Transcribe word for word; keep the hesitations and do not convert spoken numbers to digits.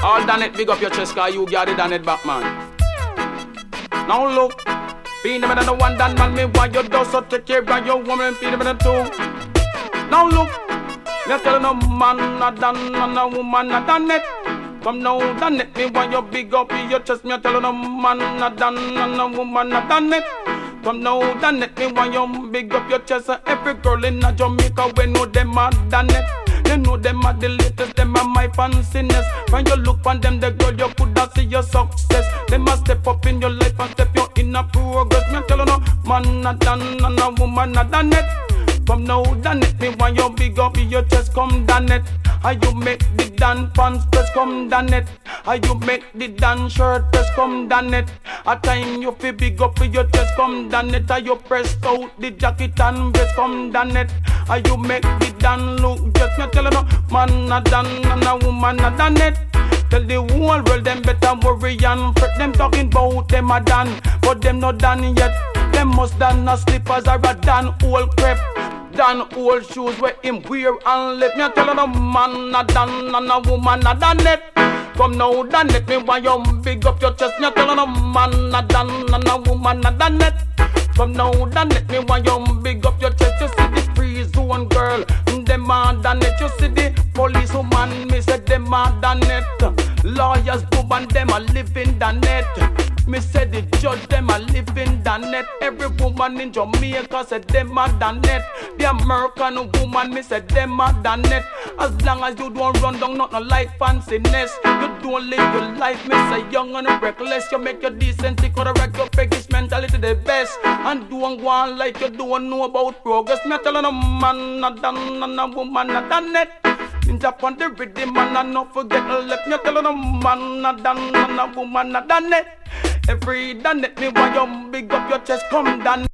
All done it, big up your chest, cause you got it done it back, man. Now look, be the man and the one done man, me why you do so take care of your woman, be the man and two. Now look, me tell no man not done, and a woman not done it. Come now, done it, me why you big up your chest, me tell no man not done, and a woman not done it. Come now, done it, me why you big up your chest, and every girl in a Jamaica, we know them are done it. They know them are the latest, them are my fanciness. When you look on them, the girl, you coulda see your success. They must step up in your life and step you in a progress. Me tell you no, man not done and a woman not done it. Come now, done it, me want you big up your chest, come done it. How you make the dan pants press, come done it. How you make the dan shirt press, come done it. A time you feel big up your chest, come done it. How you press out the jacket and vest, come done it. How you make the dan look just, me tell you no, man not done and a woman not done it. Tell the whole world them better worry and fret. Them talking about them a done, but them not done yet. Them must done a slippers or a done old crepe. Done old shoes where him wear and let me tell you no man a done and a woman a done it. Come now done it, me why you big up your chest. Me tell you no man a done and a woman a done it. Come now done it, me why you big up your chest. You see the free zone girl, them a done it. You see the police woman, me say them a done it. Lawyers woman, them a living done it. Me say the judge, them a living done it. Every woman in Jamaica said them a done it. The American woman, me say them a done it. As long as you don't run down, not no life fanciness. You don't live your life, me say young and reckless. You make your decency, correct your peggish mentality the best. And don't go on like you don't know about progress. Me tell you no man a done and a woman a done it. Ninja on the rhythm and I not forget to let me tell you no man a done and a woman a done it. Every done it, me why you big up your chest, come done